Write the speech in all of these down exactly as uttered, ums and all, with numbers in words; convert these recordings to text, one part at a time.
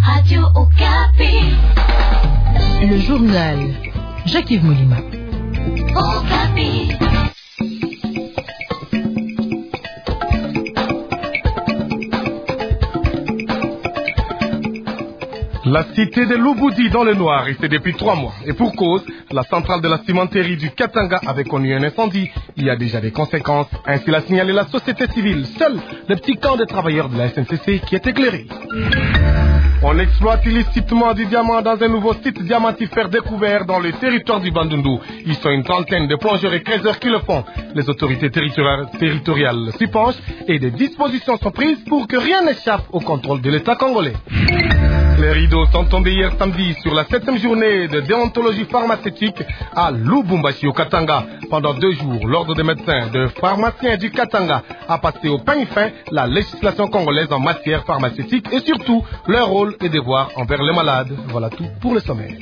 Radio Okapi. Le journal Jacques-Yves Molima. Okapi. La cité de Lubudi dans le noir, et c'est depuis trois mois. Et pour cause, la centrale de la cimenterie du Katanga avait connu un incendie. Il y a déjà des conséquences. Ainsi l'a signalé la société civile. Seul le petit camp des travailleurs de la S N C C qui est éclairé. On exploite illicitement du diamant dans un nouveau site diamantifère découvert dans le territoire du Bandundu. Ils sont une trentaine de plongeurs et creuseurs qui le font. Les autorités territoriales, territoriales s'y penchent et des dispositions sont prises pour que rien n'échappe au contrôle de l'État congolais. Les rideaux sont tombés hier samedi sur la septième journée de déontologie pharmaceutique à Lubumbashi au Katanga. Pendant deux jours, l'ordre des médecins de pharmaciens du Katanga a passé au peigne fin la législation congolaise en matière pharmaceutique et surtout leur rôle et devoir envers les malades. Voilà tout pour le sommaire.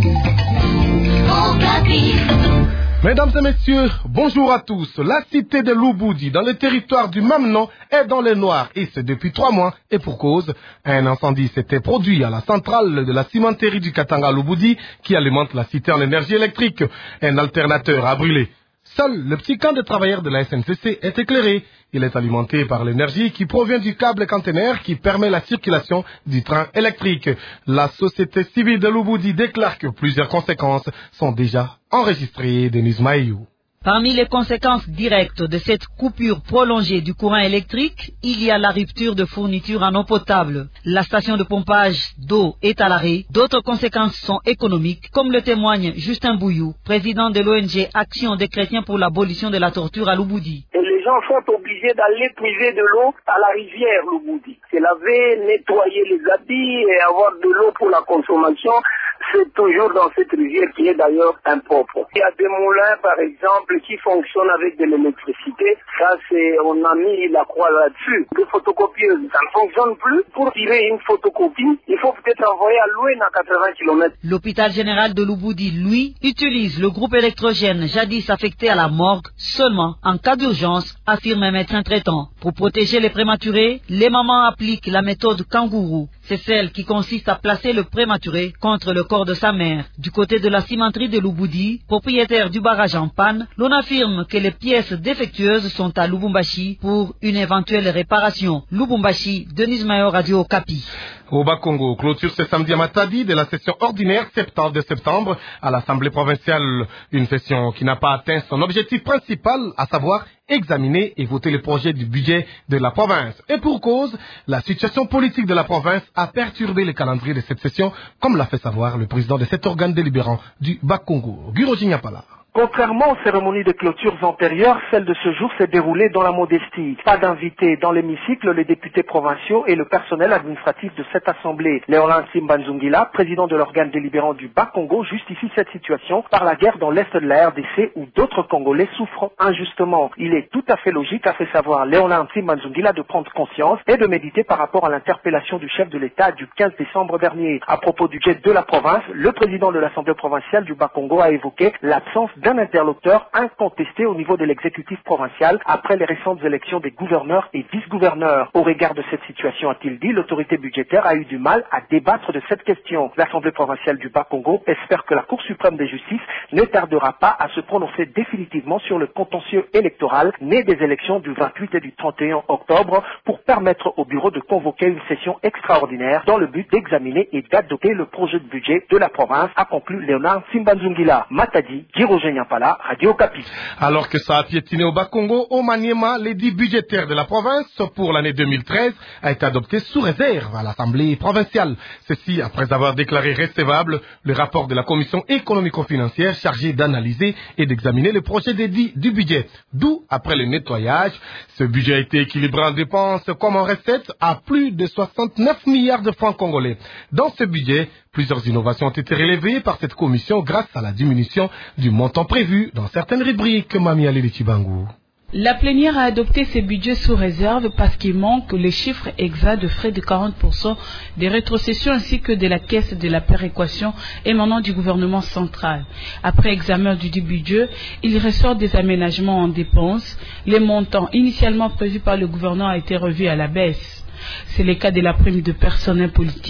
Mesdames et messieurs, bonjour à tous. La cité de Lubudi, dans le territoire du même nom, est dans le noir. Et c'est depuis trois mois. Et pour cause, un incendie s'était produit à la centrale de la cimenterie du Katanga Lubudi, qui alimente la cité en énergie électrique. Un alternateur a brûlé. Seul le petit camp de travailleurs de la S N C C est éclairé. Il est alimenté par l'énergie qui provient du câble caténaire qui permet la circulation du train électrique. La société civile de Lubudi déclare que plusieurs conséquences sont déjà enregistrées. Denise Maïou. Parmi les conséquences directes de cette coupure prolongée du courant électrique, il y a la rupture de fourniture en eau potable. La station de pompage d'eau est à l'arrêt. D'autres conséquences sont économiques, comme le témoigne Justin Bouyou, président de l'O N G Action des chrétiens pour l'abolition de la torture à Lubudi. Et les gens sont obligés d'aller puiser de l'eau à la rivière Lubudi. Se laver, nettoyer les habits et avoir de l'eau pour la consommation. C'est toujours dans cette rivière qui est d'ailleurs impropre. Il y a des moulins, par exemple, qui fonctionnent avec de l'électricité. Ça, c'est, on a mis la croix là-dessus. Les photocopieuses, ça ne fonctionne plus. Pour tirer une photocopie, il faut peut-être envoyer à Loué à quatre-vingts kilomètres. L'hôpital général de Lubudi, lui, utilise le groupe électrogène jadis affecté à la morgue seulement en cas d'urgence, affirme un médecin traitant. Pour protéger les prématurés, les mamans appliquent la méthode kangourou. C'est celle qui consiste à placer le prématuré contre le corps de sa mère. Du côté de la cimenterie de Lubudi, propriétaire du barrage en panne, l'on affirme que les pièces défectueuses sont à Lubumbashi pour une éventuelle réparation. Lubumbashi, Denise Mayo, Radio Okapi. Au Bas-Congo, clôture ce samedi à Matadi de la session ordinaire septembre de septembre à l'Assemblée provinciale. Une session qui n'a pas atteint son objectif principal, à savoir examiner et voter le projet du budget de la province. Et pour cause, la situation politique de la province a perturbé le calendrier de cette session, comme l'a fait savoir le président de cet organe délibérant du Bas-Congo, Guiroji Nyapala. Contrairement aux cérémonies de clôtures antérieures, celle de ce jour s'est déroulée dans la modestie. Pas d'invités dans l'hémicycle, les députés provinciaux et le personnel administratif de cette assemblée. Léolin Simbanzungila, président de l'organe délibérant du Bas-Congo, justifie cette situation par la guerre dans l'est de la R D C où d'autres Congolais souffrent injustement. Il est tout à fait logique, a fait savoir Léolin Simbanzungila, de prendre conscience et de méditer par rapport à l'interpellation du chef de l'État du quinze décembre dernier. À propos du budget de la province, le président de l'Assemblée provinciale du Bas-Congo a évoqué l'absence d'un interlocuteur incontesté au niveau de l'exécutif provincial après les récentes élections des gouverneurs et vice-gouverneurs. Au regard de cette situation, a-t-il dit, l'autorité budgétaire a eu du mal à débattre de cette question. L'Assemblée provinciale du Bas-Congo espère que la Cour suprême de justice ne tardera pas à se prononcer définitivement sur le contentieux électoral né des élections du vingt-huit et du trente et un octobre pour permettre au bureau de convoquer une session extraordinaire dans le but d'examiner et d'adopter le projet de budget de la province, a conclu Léonard Simbanzungila. Matadi, Guiroji Nyapala, Radio Okapi. Alors que ça a piétiné au Bas-Congo, au Maniema, l'édit budgétaire de la province pour l'année deux mille treize a été adopté sous réserve à l'Assemblée provinciale. Ceci après avoir déclaré recevable le rapport de la commission économico-financière chargée d'analyser et d'examiner le projet d'édit du budget. D'où, après le nettoyage, ce budget a été équilibré en dépenses comme en recettes à plus de soixante-neuf milliards de francs congolais. Dans ce budget, plusieurs innovations ont été relevées par cette commission grâce à la diminution du montant prévu dans certaines rubriques. Mami Ali Chibangu. La plénière a adopté ces budgets sous réserve parce qu'il manque les chiffres exacts de frais de quarante pour cent des rétrocessions ainsi que de la caisse de la péréquation émanant du gouvernement central. Après examen du budget, il ressort des aménagements en dépenses. Les montants initialement prévus par le gouvernement ont été revus à la baisse. C'est le cas de la prime de personnel politique,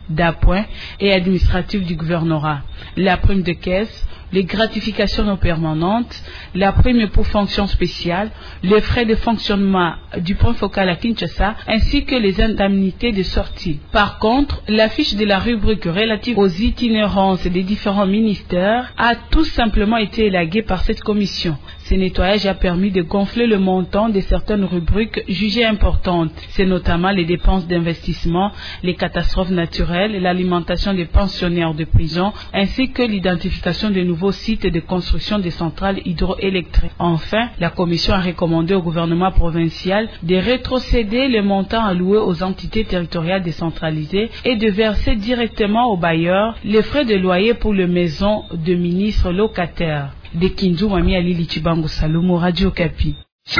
d'appoint et administratif du gouvernorat, la prime de caisse, les gratifications non permanentes, la prime pour fonction spéciale, les frais de fonctionnement du point focal à Kinshasa, ainsi que les indemnités de sortie. Par contre, l'affiche de la rubrique relative aux itinérances des différents ministères a tout simplement été élaguée par cette commission. Ce nettoyage a permis de gonfler le montant de certaines rubriques jugées importantes. C'est notamment les dépenses d'investissement, les catastrophes naturelles, l'alimentation des pensionnaires de prison, ainsi que l'identification de nouveaux sites de construction des centrales hydroélectriques. Enfin, la commission a recommandé au gouvernement provincial de rétrocéder les montants alloués aux entités territoriales décentralisées et de verser directement aux bailleurs les frais de loyer pour les maisons de ministres locataires. De Kindu Wami Ali Chibango Salomo, Radio Kapi.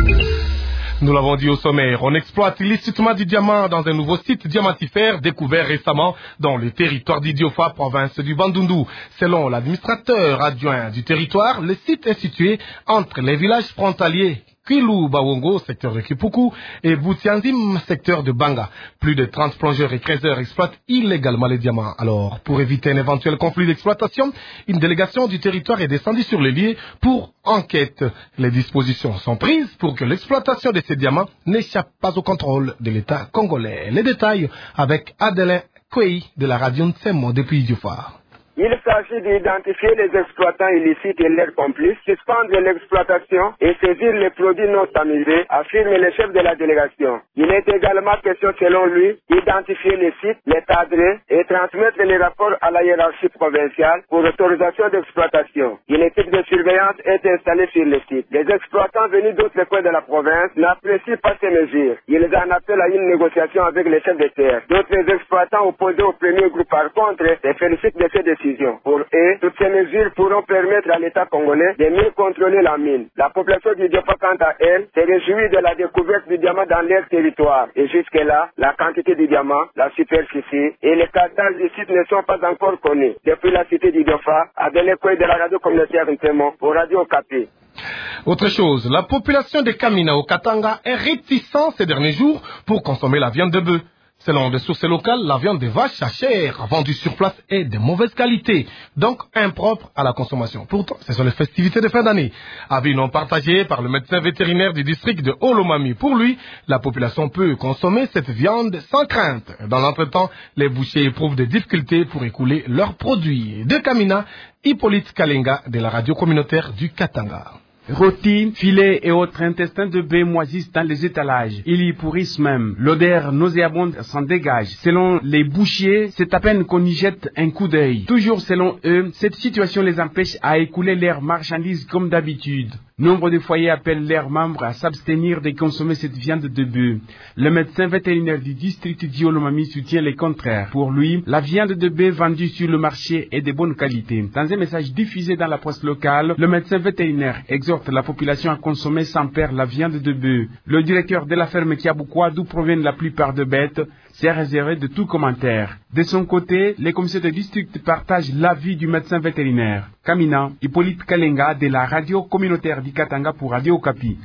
Nous l'avons dit au sommaire, on exploite illicitement du diamant dans un nouveau site diamantifère découvert récemment dans le territoire d'Idiofa, province du Bandundu. Selon l'administrateur adjoint du territoire, le site est situé entre les villages frontaliers Kwilu Bawongo, secteur de Kipuku, et Boutianzim, secteur de Banga. Plus de trente plongeurs et creuseurs exploitent illégalement les diamants. Alors, pour éviter un éventuel conflit d'exploitation, une délégation du territoire est descendue sur les lieux pour enquête. Les dispositions sont prises pour que l'exploitation de ces diamants n'échappe pas au contrôle de l'État congolais. Les détails avec Adelin Kwei de la radio Ntsemo depuis Idiofa. Il s'agit d'identifier les exploitants illicites et leurs complices, suspendre l'exploitation et saisir les produits non tamisés, affirme le chef de la délégation. Il est également question, selon lui, d'identifier les sites, les cadrer et transmettre les rapports à la hiérarchie provinciale pour autorisation d'exploitation. Une équipe de surveillance est installée sur le site. Les exploitants venus d'autres coins de la province n'apprécient pas ces mesures. Ils en appellent à une négociation avec les chefs de terre. D'autres exploitants opposés au premier groupe, par contre, les félicitent de ces décisions. Pour eux, toutes ces mesures pourront permettre à l'État congolais de mieux contrôler la mine. La population du Diofa, quant à elle, se réjouit de la découverte du diamant dans leur territoire. Et jusque-là, la quantité du diamant, la superficie et les cartages du site ne sont pas encore connus. Depuis la cité du Diofa, à Delekwe de la radio communautaire Ntemmo pour Radio Kapi. Autre chose, la population de Kamina au Katanga est réticente ces derniers jours pour consommer la viande de bœuf. Selon des sources locales, la viande de vache à chair vendue sur place est de mauvaise qualité, donc impropre à la consommation. Pourtant, ce sont les festivités de fin d'année. Avis non partagé par le médecin vétérinaire du district de Olomami. Pour lui, la population peut consommer cette viande sans crainte. Dans l'entretemps, les bouchers éprouvent des difficultés pour écouler leurs produits. De Kamina, Hippolyte Kalenga de la radio communautaire du Katanga. Rôtis, filets et autres intestins de bœuf moisissent dans les étalages. Ils y pourrissent même. L'odeur nauséabonde s'en dégage. Selon les bouchers, c'est à peine qu'on y jette un coup d'œil. Toujours selon eux, cette situation les empêche à écouler leurs marchandises comme d'habitude. Nombre de foyers appellent leurs membres à s'abstenir de consommer cette viande de bœuf. Le médecin vétérinaire du district d'Olomami soutient les contraires. Pour lui, la viande de bœuf vendue sur le marché est de bonne qualité. Dans un message diffusé dans la presse locale, le médecin vétérinaire exhorte la population à consommer sans perdre la viande de bœuf. Le directeur de la ferme Kiabukwa, d'où proviennent la plupart des bêtes, s'est réservé de tout commentaire. De son côté, les commissaires de district partagent l'avis du médecin vétérinaire. Kamina, Hippolyte Kalenga de la radio communautaire du Katanga pour Radio Kapi.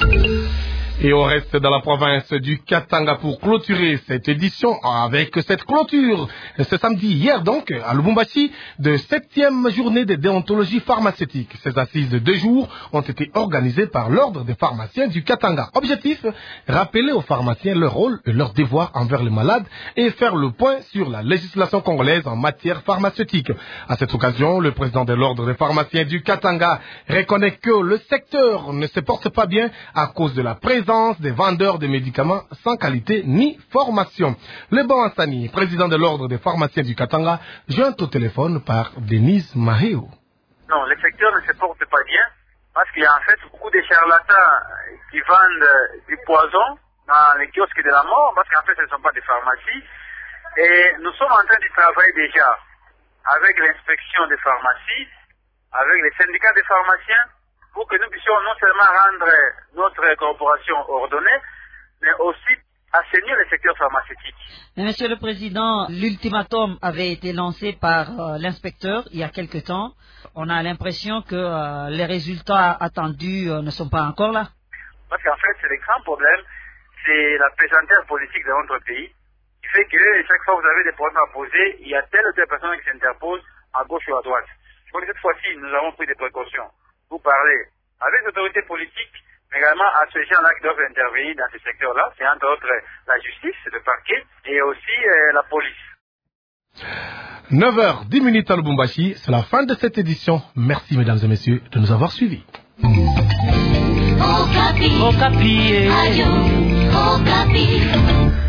Et on reste dans la province du Katanga pour clôturer cette édition avec cette clôture. Ce samedi, hier donc, à Lubumbashi, de septième journée de déontologie pharmaceutique. Ces assises de deux jours ont été organisées par l'ordre des pharmaciens du Katanga. Objectif, rappeler aux pharmaciens leur rôle et leur devoir envers les malades et faire le point sur la législation congolaise en matière pharmaceutique. À cette occasion, le président de l'ordre des pharmaciens du Katanga reconnaît que le secteur ne se porte pas bien à cause de la présence des vendeurs de médicaments sans qualité ni formation. Le bon Hassani, président de l'ordre des pharmaciens du Katanga, joint au téléphone par Denise Maheo. Non, le secteur ne se porte pas bien parce qu'il y a en fait beaucoup de charlatans qui vendent du poison dans les kiosques de la mort parce qu'en fait ce ne sont pas des pharmacies. Et nous sommes en train de travailler déjà avec l'inspection des pharmacies, avec les syndicats des pharmaciens, pour que nous puissions non seulement rendre notre corporation ordonnée, mais aussi assainir le secteur pharmaceutique. Mais Monsieur le Président, l'ultimatum avait été lancé par euh, l'inspecteur il y a quelque temps. On a l'impression que euh, les résultats attendus euh, ne sont pas encore là. Parce qu'en fait, c'est le grand problème, c'est la pesanteur politique de notre pays qui fait que chaque fois que vous avez des problèmes à poser, il y a telle ou telle personne qui s'interpose à gauche ou à droite. Je crois que cette fois-ci, nous avons pris des précautions. Vous parlez avec l'autorité politique, mais également à ces gens-là qui doivent intervenir dans ce secteur-là. C'est entre autres la justice, le parquet et aussi euh, la police. neuf heures dix minutes à Lubumbashi, c'est la fin de cette édition. Merci mesdames et messieurs de nous avoir suivis. Okapi. Okapi. Radio Okapi.